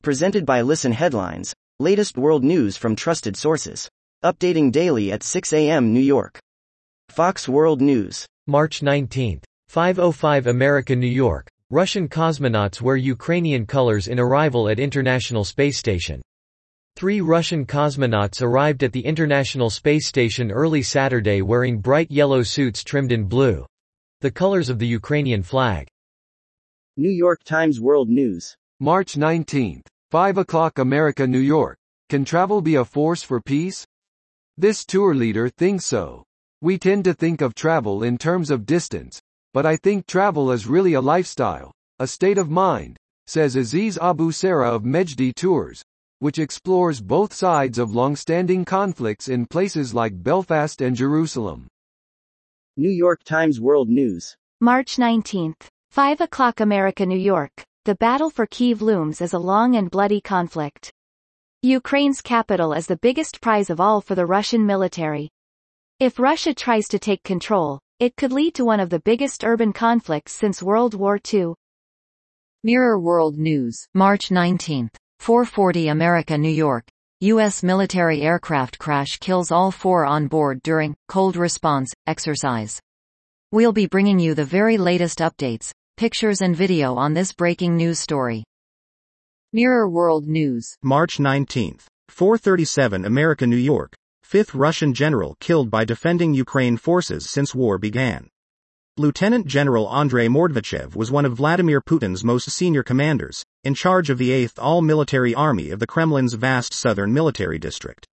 Presented by Listen Headlines, latest world news from trusted sources. Updating daily at 6 a.m. New York. Fox World News. March 19, 5:05 America, New York. Russian cosmonauts wear Ukrainian colors in arrival at International Space Station. 3 Russian cosmonauts arrived at the International Space Station early Saturday wearing bright yellow suits trimmed in blue, the colors of the Ukrainian flag. New York Times World News. March 19, 5 o'clock America, New York. Can travel be a force for peace? This tour leader thinks so. We tend to think of travel in terms of distance, but I think travel is really a lifestyle, a state of mind, says Aziz Abu Sarah of Mejdi Tours, which explores both sides of long-standing conflicts in places like Belfast and Jerusalem. New York Times World News. March 19, 5 o'clock America, New York. The battle for Kyiv looms as a long and bloody conflict. Ukraine's capital is the biggest prize of all for the Russian military. If Russia tries to take control, it could lead to one of the biggest urban conflicts since World War II. Mirror World News. March 19, 4:40 America, New York. U.S. military aircraft crash kills all 4 on board during cold response exercise. We'll be bringing you the very latest updates, pictures and video on this breaking news story. Mirror World News. March 19, 4:37 America, New York. 5th Russian general killed by defending Ukraine forces since war began. Lieutenant General Andrei Mordvichev was one of Vladimir Putin's most senior commanders, in charge of the 8th All-Military Army of the Kremlin's vast southern military district.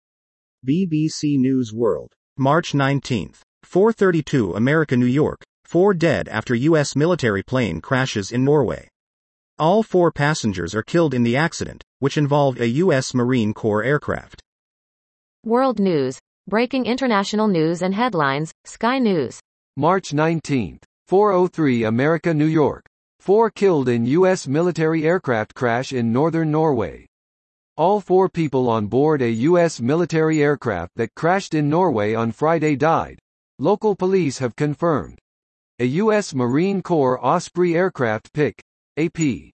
BBC News World. March 19, 4:32 America, New York. 4 dead after U.S. military plane crashes in Norway. All 4 passengers are killed in the accident, which involved a U.S. Marine Corps aircraft. World News. Breaking international news and headlines, Sky News. March 19, 4:03 America, New York. 4 killed in U.S. military aircraft crash in northern Norway. All 4 people on board a U.S. military aircraft that crashed in Norway on Friday died, local police have confirmed. A U.S. Marine Corps Osprey aircraft pic. AP.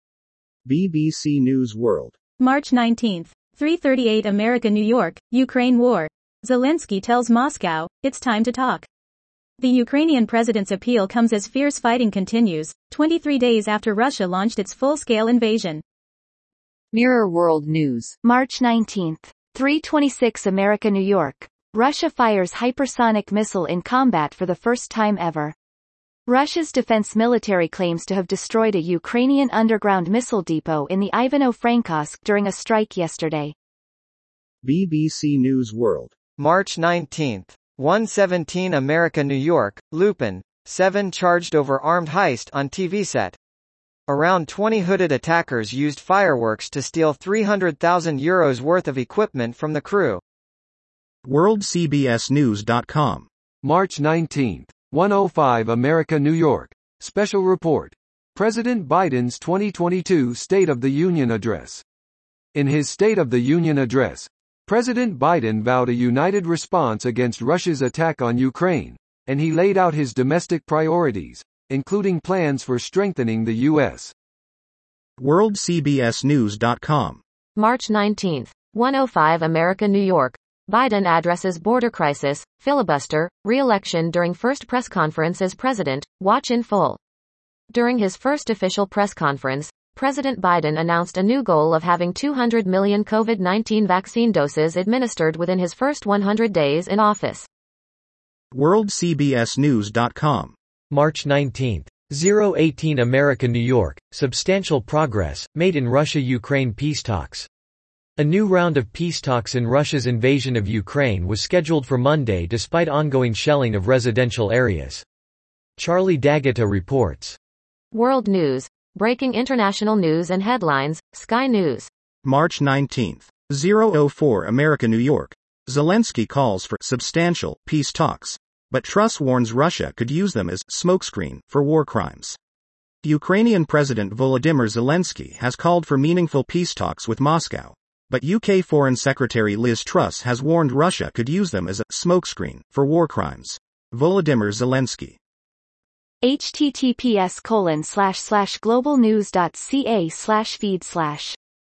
BBC News World. March 19, 3:38 America, New York. Ukraine war. Zelensky tells Moscow, it's time to talk. The Ukrainian president's appeal comes as fierce fighting continues, 23 days after Russia launched its full-scale invasion. Mirror World News. March 19, 3:26 America, New York. Russia fires hypersonic missile in combat for the first time ever. Russia's defense military claims to have destroyed a Ukrainian underground missile depot in the Ivano-Frankivsk during a strike yesterday. BBC News World. March 19, 1:17 America, New York. Lupin, 7 charged over armed heist on TV set. Around 20 hooded attackers used fireworks to steal €300,000 worth of equipment from the crew. WorldCBSNews.com. March 19, 1:05 America, New York. Special report. President Biden's 2022 State of the Union Address. In his State of the Union Address, President Biden vowed a united response against Russia's attack on Ukraine, and he laid out his domestic priorities, including plans for strengthening the U.S. WorldCBSNews.com. March 19, 1:05 America, New York. Biden addresses border crisis, filibuster, re-election during first press conference as president. Watch in full. During his first official press conference, President Biden announced a new goal of having 200 million COVID-19 vaccine doses administered within his first 100 days in office. WorldCBSNews.com. March 19, 0:18 America, New York. Substantial progress made in Russia-Ukraine peace talks. A new round of peace talks in Russia's invasion of Ukraine was scheduled for Monday despite ongoing shelling of residential areas. Charlie D'Agata reports. World News. Breaking international news and headlines, Sky News. March 19, 0:04 America, New York. Zelensky calls for substantial peace talks, but Truss warns Russia could use them as smokescreen for war crimes. Ukrainian President Volodymyr Zelensky has called for meaningful peace talks with Moscow, but UK Foreign Secretary Liz Truss has warned Russia could use them as a smokescreen for war crimes. Volodymyr Zelensky. https://globalnews.ca/feed/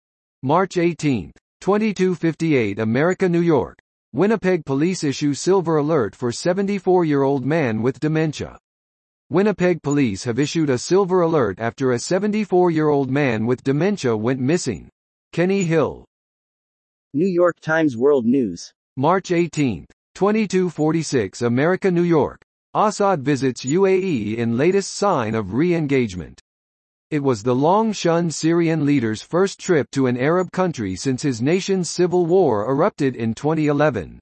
March 18, 22:58 America, New York. Winnipeg police issue silver alert for 74-year-old man with dementia. Winnipeg police have issued a silver alert after a 74-year-old man with dementia went missing. Kenny Hill. New York Times World News. March 18, 22:46 America, New York. Assad visits UAE in latest sign of re-engagement. It was the long-shunned Syrian leader's first trip to an Arab country since his nation's civil war erupted in 2011.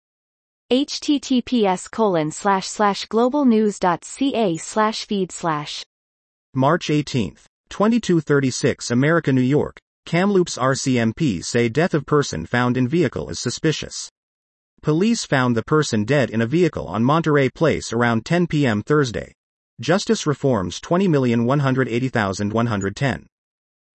https://globalnews.ca/feed/. March 18, 22:36 America, New York. Kamloops RCMP say death of person found in vehicle is suspicious. Police found the person dead in a vehicle on Monterey Place around 10 p.m. Thursday. Justice Reform's 20,180,110.